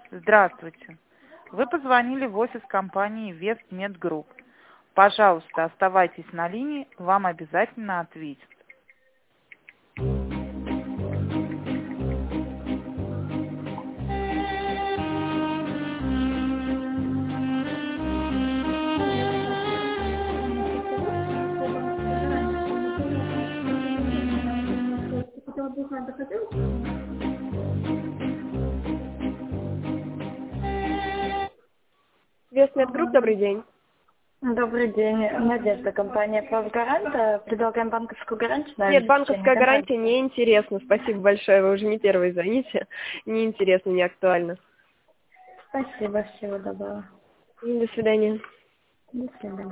Здравствуйте. Вы позвонили в офис компании Вестмед Групп. Пожалуйста, оставайтесь на линии, вам обязательно ответят. Вестмед Групп, добрый день. Добрый день. Надежда, компания «Правгарант». Предлагаем банковскую гарантию на Нет, обеспечение банковская контракта. гарантия не интересна. Спасибо большое, вы уже не первый звоните. Не интересно, не актуально. Спасибо, всего доброго. До свидания. До свидания.